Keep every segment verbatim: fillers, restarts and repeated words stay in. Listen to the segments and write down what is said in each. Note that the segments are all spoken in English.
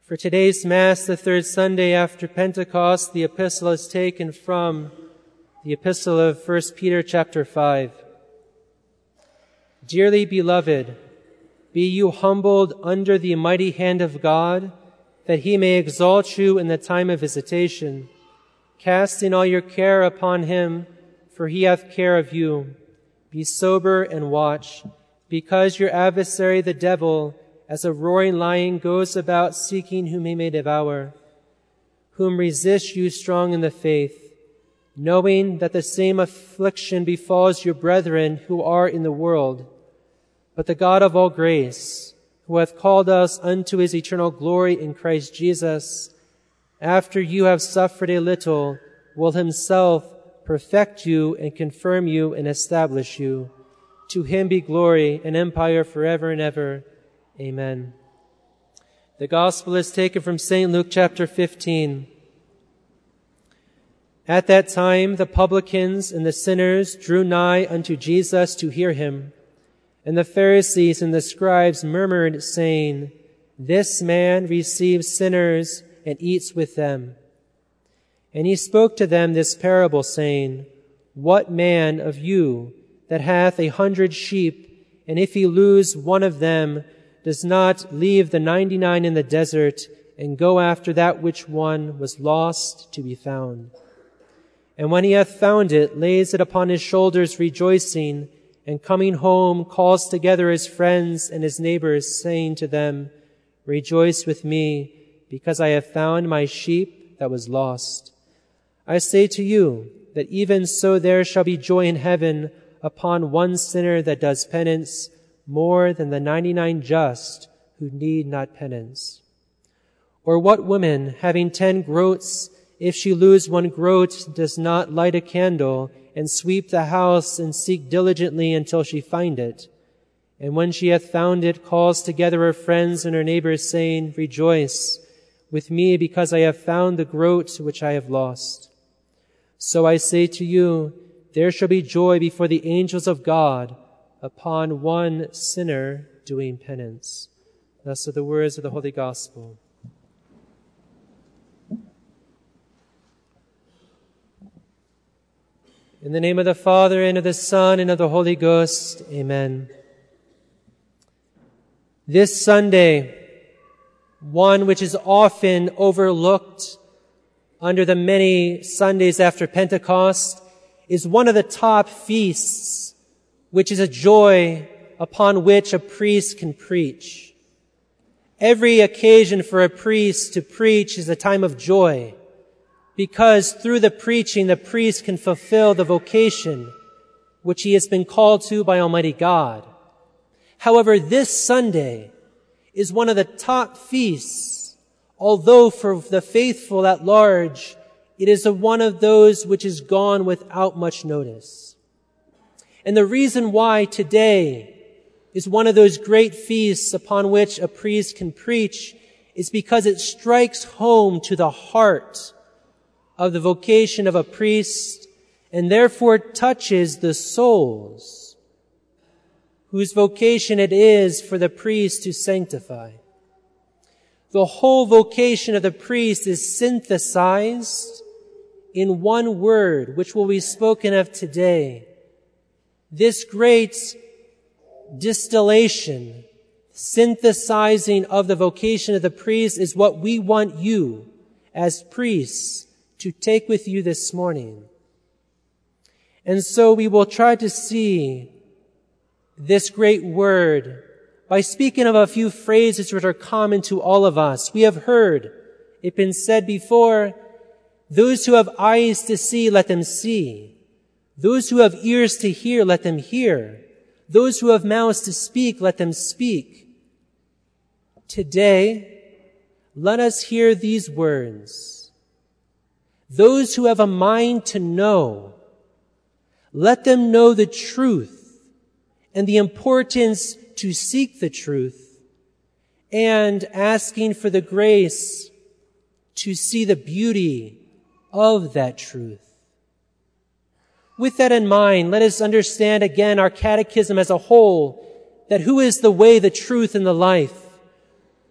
For today's Mass, the third Sunday after Pentecost, the epistle is taken from the epistle of First Peter chapter five. Dearly beloved, be you humbled under the mighty hand of God, that he may exalt you in the time of visitation, casting all your care upon him, for he hath care of you. Be sober and watch, because your adversary the devil, as a roaring lion, goes about seeking whom he may devour, whom resist you strong in the faith, knowing that the same affliction befalls your brethren who are in the world. But the God of all grace, who hath called us unto his eternal glory in Christ Jesus, after you have suffered a little, will himself perfect you and confirm you and establish you. To him be glory and empire forever and ever. Amen. The Gospel is taken from Saint Luke chapter fifteen. At that time the publicans and the sinners drew nigh unto Jesus to hear him. And the Pharisees and the scribes murmured, saying, This man receives sinners and eats with them. And he spoke to them this parable, saying, What man of you that hath a hundred sheep, and if he lose one of them, does not leave the ninety-nine in the desert and go after that which one was lost to be found? And when he hath found it, lays it upon his shoulders, rejoicing, and coming home calls together his friends and his neighbors, saying to them, Rejoice with me, because I have found my sheep that was lost. I say to you that even so there shall be joy in heaven upon one sinner that does penance, more than the ninety-nine just who need not penance. Or what woman, having ten groats, if she lose one groat, does not light a candle and sweep the house and seek diligently until she find it? And when she hath found it, calls together her friends and her neighbors, saying, Rejoice with me, because I have found the groat which I have lost. So I say to you, there shall be joy before the angels of God upon one sinner doing penance. Thus are the words of the Holy Gospel. In the name of the Father, and of the Son, and of the Holy Ghost, amen. This Sunday, one which is often overlooked under the many Sundays after Pentecost, is one of the top feasts, which is a joy upon which a priest can preach. Every occasion for a priest to preach is a time of joy, because through the preaching, the priest can fulfill the vocation which he has been called to by Almighty God. However, this Sunday is one of the top feasts, although for the faithful at large, it is a one of those which is gone without much notice. And the reason why today is one of those great feasts upon which a priest can preach is because it strikes home to the heart of the vocation of a priest, and therefore touches the souls whose vocation it is for the priest to sanctify. The whole vocation of the priest is synthesized in one word, which will be spoken of today. This great distillation, synthesizing of the vocation of the priest, is what we want you as priests to take with you this morning. And so we will try to see this great word by speaking of a few phrases which are common to all of us. We have heard it been said before, those who have eyes to see, let them see. Those who have ears to hear, let them hear. Those who have mouths to speak, let them speak. Today, let us hear these words. Those who have a mind to know, let them know the truth and the importance to seek the truth, and asking for the grace to see the beauty of that truth. With that in mind, let us understand again our catechism as a whole, that who is the way, the truth, and the life?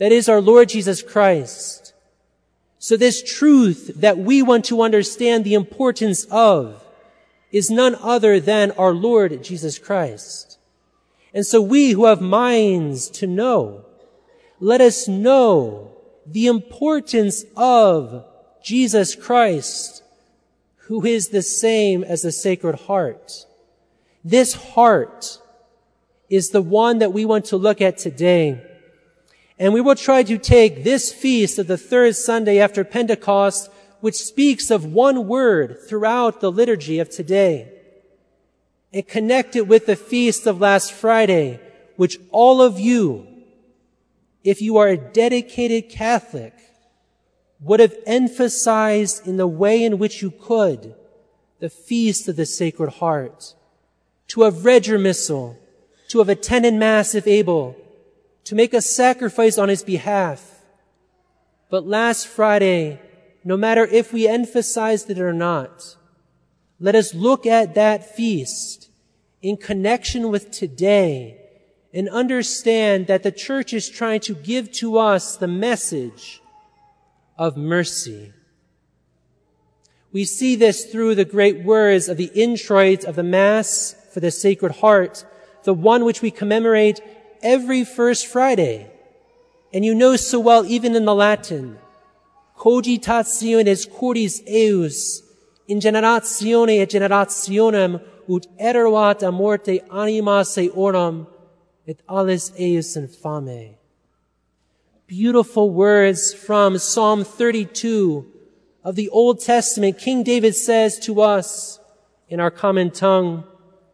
that is our Lord Jesus Christ. So this truth that we want to understand the importance of is none other than our Lord Jesus Christ. And so we who have minds to know, let us know the importance of Jesus Christ, who is the same as the Sacred Heart. This heart is the one that we want to look at today. And we will try to take this feast of the third Sunday after Pentecost, which speaks of one word throughout the liturgy of today, and connect it with the feast of last Friday, which all of you, if you are a dedicated Catholic, would have emphasized in the way in which you could the feast of the Sacred Heart, to have read your missal, to have attended Mass if able, to make a sacrifice on his behalf. But last Friday, no matter if we emphasized it or not, let us look at that feast in connection with today and understand that the Church is trying to give to us the message of mercy. We see this through the great words of the introit of the Mass for the Sacred Heart, the one which we commemorate every first Friday. And you know so well, even in the Latin, cogitationes curis eius in generatione et generationem ut eruat a morte anima seorum et alles eius infame. Beautiful words from Psalm thirty-two of the Old Testament. King David says to us in our common tongue,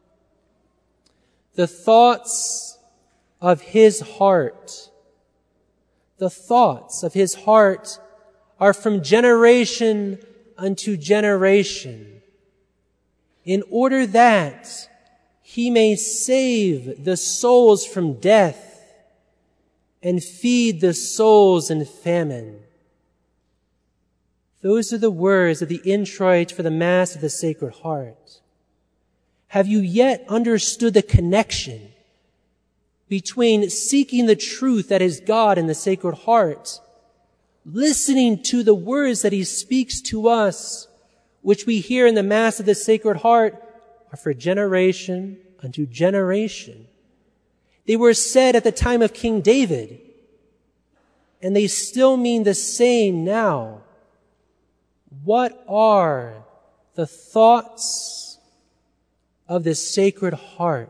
the thoughts of his heart, the thoughts of his heart are from generation unto generation, in order that he may save the souls from death and feed the souls in famine. Those are the words of the introit for the Mass of the Sacred Heart. Have you yet understood the connection between seeking the truth that is God in the Sacred Heart, listening to the words that he speaks to us, which we hear in the Mass of the Sacred Heart, are for generation unto generation. They were said at the time of King David, and they still mean the same now. What are the thoughts of the Sacred Heart,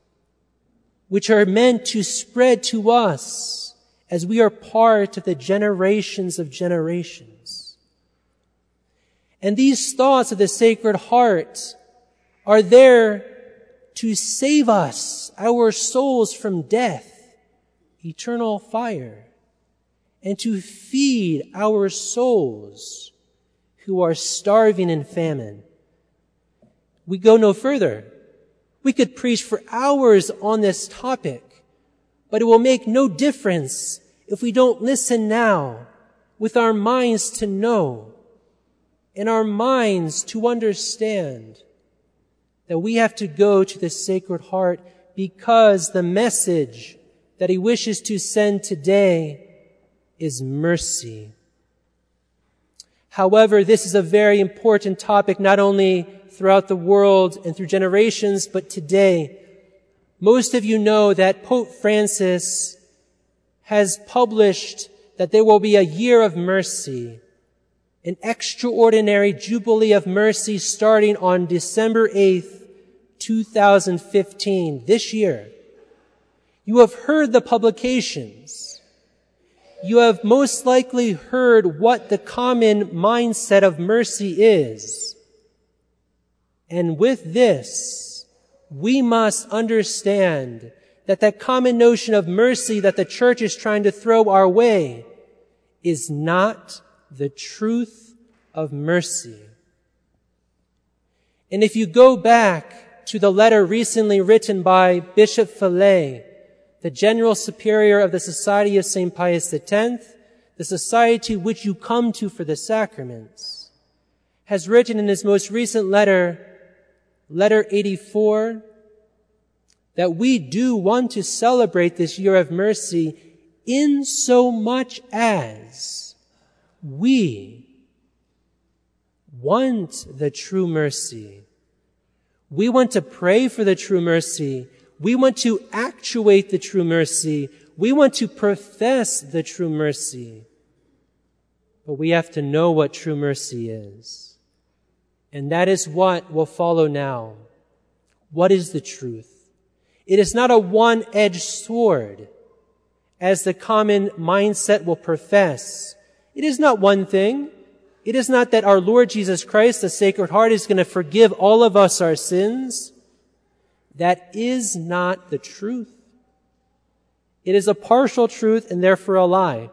which are meant to spread to us as we are part of the generations of generations? And these thoughts of the Sacred Heart are there to save us, our souls, from death, eternal fire, and to feed our souls who are starving in famine. We go no further. We could preach for hours on this topic, but it will make no difference if we don't listen now with our minds to know and our minds to understand that we have to go to the Sacred Heart because the message that he wishes to send today is mercy. However, this is a very important topic, not only throughout the world and through generations, but today. Most of you know that Pope Francis has published that there will be a year of mercy, an extraordinary jubilee of mercy starting on December eighth, two thousand fifteen, this year. You have heard the publications. You have most likely heard what the common mindset of mercy is. And with this, we must understand that that common notion of mercy that the Church is trying to throw our way is not the truth of mercy. And if you go back to the letter recently written by Bishop Fillet, the General Superior of the Society of Saint Pius X, the society which you come to for the sacraments, has written in his most recent letter, letter eighty-four, that we do want to celebrate this year of mercy in so much as we want the true mercy. We want to pray for the true mercy. We want to actuate the true mercy. We want to profess the true mercy. But we have to know what true mercy is. And that is what will follow now. What is the truth? It is not a one-edged sword, as the common mindset will profess. It is not one thing. It is not that our Lord Jesus Christ, the Sacred Heart, is going to forgive all of us our sins. That is not the truth. It is a partial truth and therefore a lie.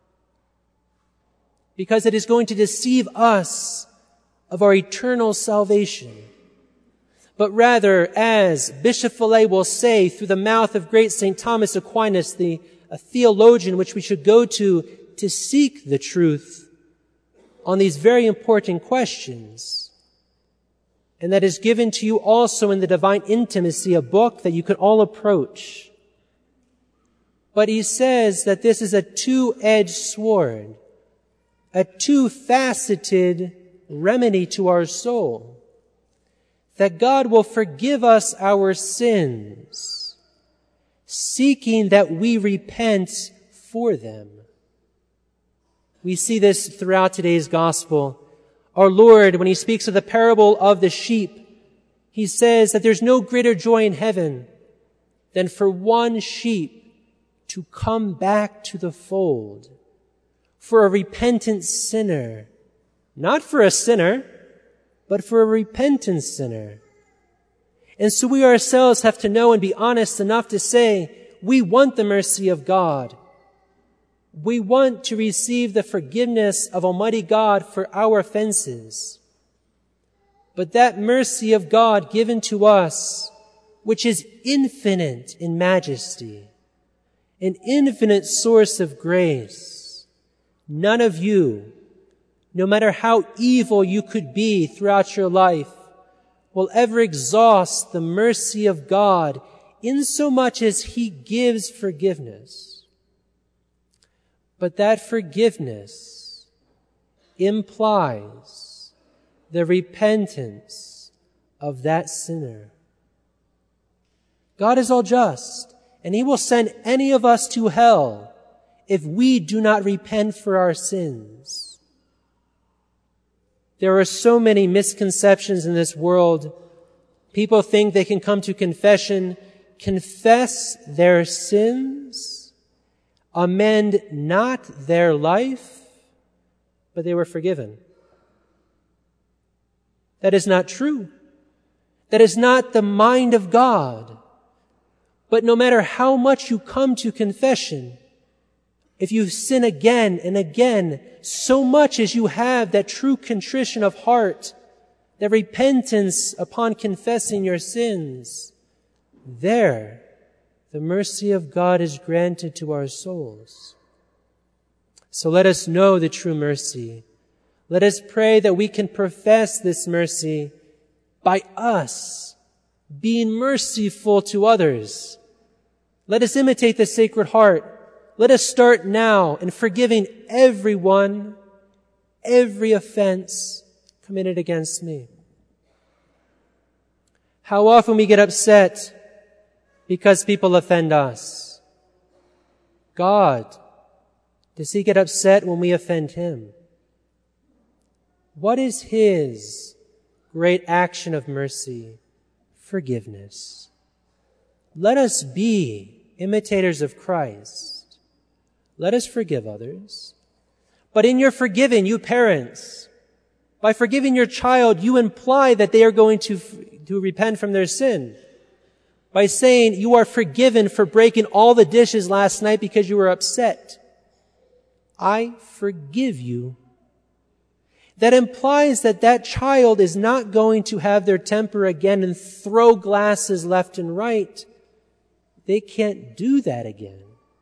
Because it is going to deceive us of our eternal salvation. But rather, as Bishop Fillet will say through the mouth of great Saint Thomas Aquinas, the a theologian which we should go to to seek the truth on these very important questions. And that is given to you also in the Divine Intimacy, a book that you can all approach. But he says that this is a two-edged sword, a two-faceted remedy to our soul, that God will forgive us our sins, seeking that we repent for them. We see this throughout today's gospel. Our Lord, when he speaks of the parable of the sheep, he says that there's no greater joy in heaven than for one sheep to come back to the fold, for a repentant sinner, not for a sinner, but for a repentant sinner. And so we ourselves have to know and be honest enough to say, we want the mercy of God. We want to receive the forgiveness of Almighty God for our offenses. But that mercy of God given to us, which is infinite in majesty, an infinite source of grace, none of you, no matter how evil you could be throughout your life, will ever exhaust the mercy of God insomuch as he gives forgiveness. But that forgiveness implies the repentance of that sinner. God is all just, and he will send any of us to hell if we do not repent for our sins. There are so many misconceptions in this world. People think they can come to confession, confess their sins, amend not their life, but they were forgiven. That is not true. That is not the mind of God. But no matter how much you come to confession, if you sin again and again, so much as you have that true contrition of heart, that repentance upon confessing your sins, there the mercy of God is granted to our souls. So let us know the true mercy. Let us pray that we can profess this mercy by us being merciful to others. Let us imitate the Sacred Heart. Let us start now in forgiving everyone, every offense committed against me. How often we get upset because people offend us. God, does he get upset when we offend him? What is his great action of mercy? Forgiveness. Let us be imitators of Christ. Let us forgive others. But in your forgiving, you parents, by forgiving your child, you imply that they are going to, to repent from their sin. By saying you are forgiven for breaking all the dishes last night because you were upset. I forgive you. That implies that that child is not going to have their temper again and throw glasses left and right. They can't do that again.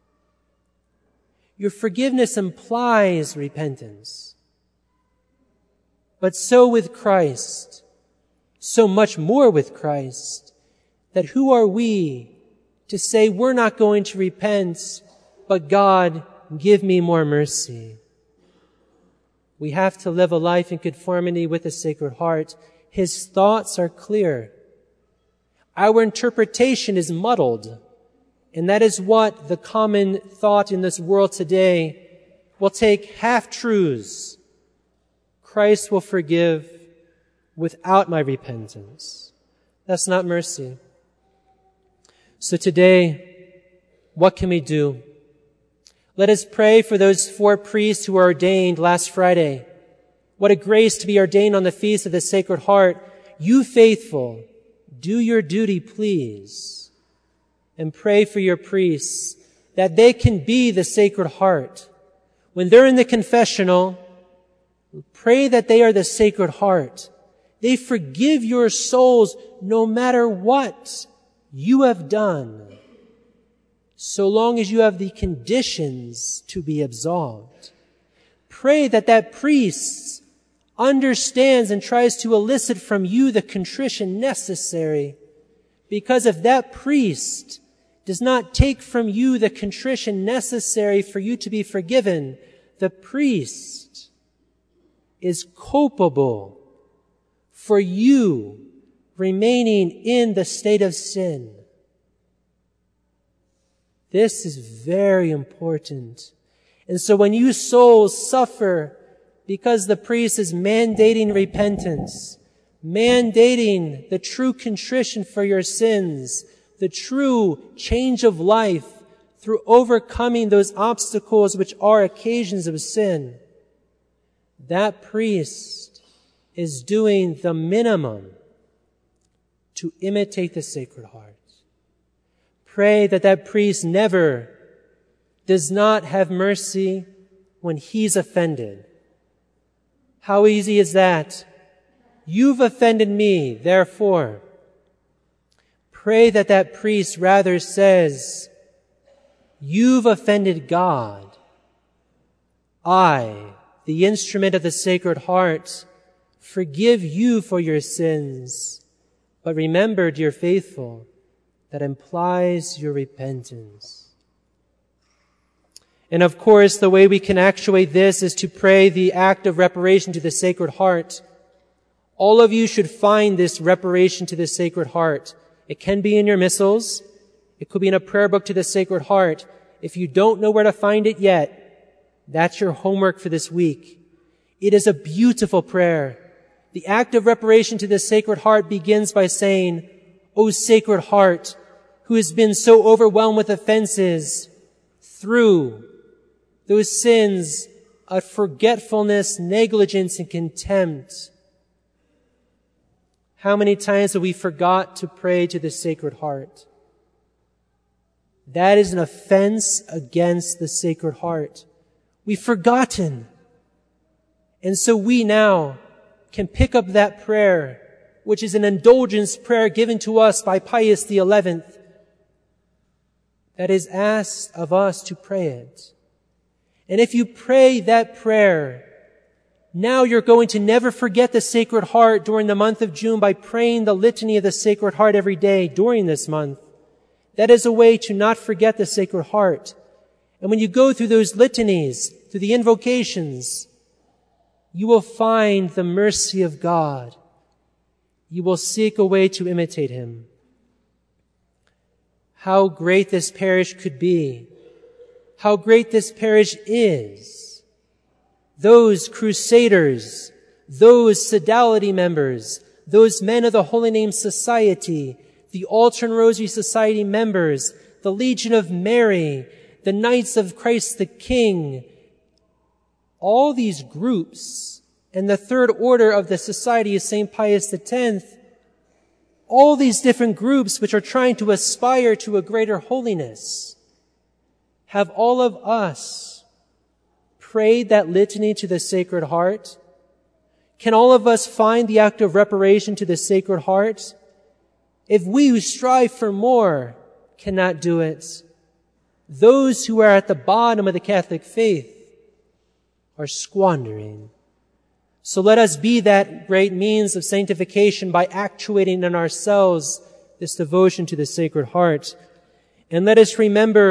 Your forgiveness implies repentance. But so with Christ, so much more with Christ, that who are we to say we're not going to repent but God, give me more mercy. We have to live a life in conformity with the Sacred Heart. His thoughts are clear. Our interpretation is muddled. And that is what the common thought in this world today will take half-truths. Christ will forgive without my repentance. That's not mercy. So today, what can we do? Let us pray for those four priests who were ordained last Friday. What a grace to be ordained on the Feast of the Sacred Heart. You faithful, do your duty, please. And pray for your priests that they can be the Sacred Heart. When they're in the confessional, pray that they are the Sacred Heart. They forgive your souls no matter what you have done, so long as you have the conditions to be absolved. Pray that that priest understands and tries to elicit from you the contrition necessary, because if that priest does not take from you the contrition necessary for you to be forgiven, the priest is culpable for you remaining in the state of sin. This is very important. And so when you souls suffer because the priest is mandating repentance, mandating the true contrition for your sins, the true change of life through overcoming those obstacles which are occasions of sin, that priest is doing the minimum to imitate the Sacred Heart. Pray that that priest never does not have mercy when he's offended. How easy is that? You've offended me, therefore. Pray that that priest rather says, you've offended God. I, the instrument of the Sacred Heart, forgive you for your sins. But remember, dear faithful, that implies your repentance. And of course, the way we can actuate this is to pray the act of reparation to the Sacred Heart. All of you should find this reparation to the Sacred Heart. It can be in your missals. It could be in a prayer book to the Sacred Heart. If you don't know where to find it yet, that's your homework for this week. It is a beautiful prayer. The act of reparation to the Sacred Heart begins by saying, O Sacred Heart, who has been so overwhelmed with offenses through those sins of forgetfulness, negligence, and contempt. How many times have we forgot to pray to the Sacred Heart? That is an offense against the Sacred Heart. We've forgotten. And so we now can pick up that prayer, which is an indulgence prayer given to us by Pius the eleventh, that is asked of us to pray it. And if you pray that prayer, now you're going to never forget the Sacred Heart during the month of June by praying the litany of the Sacred Heart every day during this month. That is a way to not forget the Sacred Heart. And when you go through those litanies, through the invocations, you will find the mercy of God. You will seek a way to imitate Him. How great this parish could be. How great this parish is. Those crusaders, those sodality members, those men of the Holy Name Society, the Altar and Rosary Society members, the Legion of Mary, the Knights of Christ the King, all these groups, and the third order of the Society of Saint Pius X, all these different groups which are trying to aspire to a greater holiness, have all of us prayed that litany to the Sacred Heart? Can all of us find the act of reparation to the Sacred Heart? If we who strive for more cannot do it, those who are at the bottom of the Catholic faith are squandering. So let us be that great means of sanctification by actuating in ourselves this devotion to the Sacred Heart. And let us remember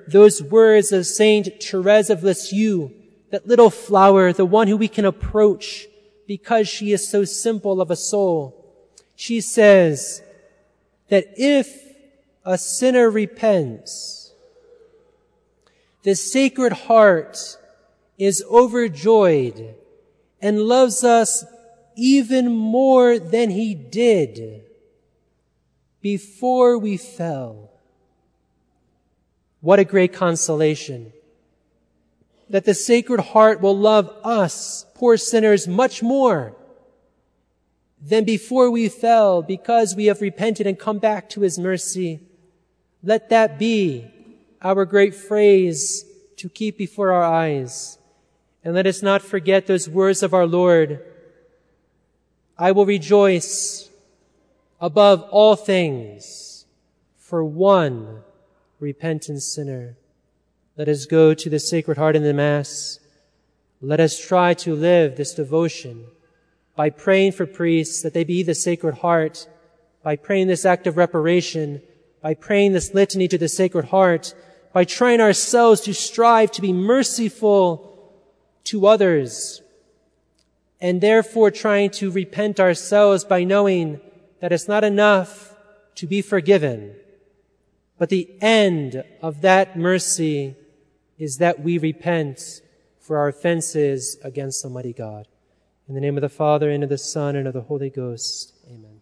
those words of Saint Therese of Lisieux, that little flower, the one who we can approach because she is so simple of a soul. She says that if a sinner repents, the Sacred Heart is overjoyed and loves us even more than he did before we fell. What a great consolation that the Sacred Heart will love us, poor sinners, much more than before we fell, because we have repented and come back to his mercy. Let that be our great phrase to keep before our eyes. And let us not forget those words of our Lord. I will rejoice above all things for one repentant sinner. Let us go to the Sacred Heart in the Mass. Let us try to live this devotion by praying for priests that they be the Sacred Heart, by praying this act of reparation, by praying this litany to the Sacred Heart, by trying ourselves to strive to be merciful to others, and therefore trying to repent ourselves by knowing that it's not enough to be forgiven, but the end of that mercy is that we repent for our offenses against Almighty God. In the name of the Father, and of the Son, and of the Holy Ghost. Amen.